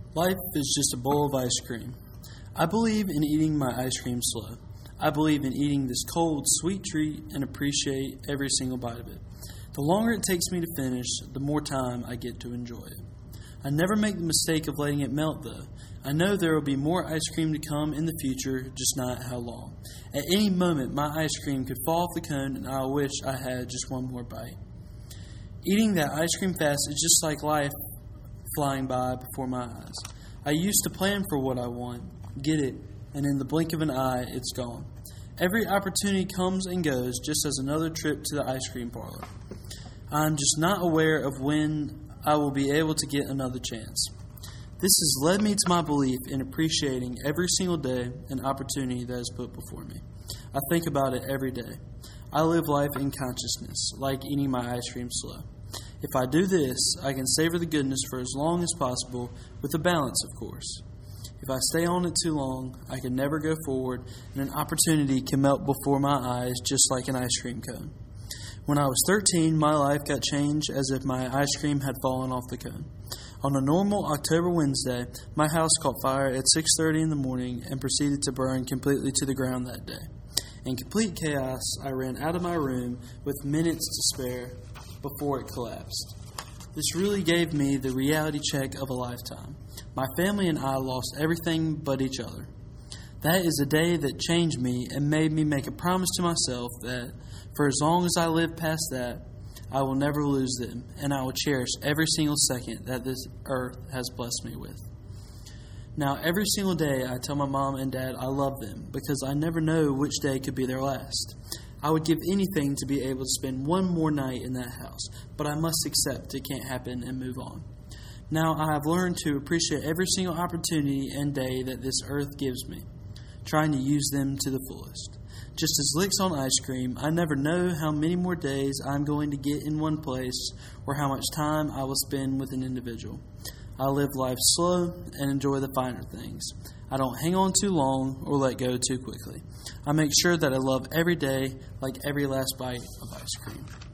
Life is just a bowl of ice cream. I believe in eating my ice cream slow. I believe in eating this cold, sweet treat and appreciate every single bite of it. The longer it takes me to finish, the more time I get to enjoy it. I never make the mistake of letting it melt, though. I know there will be more ice cream to come in the future, just not how long. At any moment, my ice cream could fall off the cone, and I wish I had just one more bite. Eating that ice cream fast is just like life flying by before my eyes. I used to plan for what I want, get it, and in the blink of an eye, it's gone. Every opportunity comes and goes, just as another trip to the ice cream parlor. I'm just not aware of when I will be able to get another chance. This has led me to my belief in appreciating every single day and opportunity that is put before me. I think about it every day. I live life in consciousness, like eating my ice cream slow. If I do this, I can savor the goodness for as long as possible, with a balance, of course. If I stay on it too long, I can never go forward, and an opportunity can melt before my eyes just like an ice cream cone. When I was 13, my life got changed as if my ice cream had fallen off the cone. On a normal October Wednesday, my house caught fire at 6:30 in the morning and proceeded to burn completely to the ground that day. In complete chaos, I ran out of my room with minutes to spare before it collapsed. This really gave me the reality check of a lifetime. My family and I lost everything but each other. That is a day that changed me and made me make a promise to myself that for as long as I live past that, I will never lose them, and I will cherish every single second that this earth has blessed me with. Now, every single day I tell my mom and dad I love them because I never know which day could be their last. I would give anything to be able to spend one more night in that house, but I must accept it can't happen and move on. Now I have learned to appreciate every single opportunity and day that this earth gives me, trying to use them to the fullest. Just as licks on ice cream, I never know how many more days I'm going to get in one place or how much time I will spend with an individual. I live life slow and enjoy the finer things. I don't hang on too long or let go too quickly. I make sure that I love every day like every last bite of ice cream.